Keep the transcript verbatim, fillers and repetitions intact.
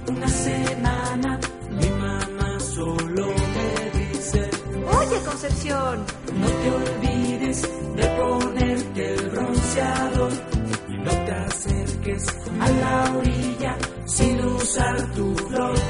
una semana mi mamá solo me dice: Oye, Concepción, no te olvides de ponerte el bronceador y no te acerques a la orilla sin usar tu flor.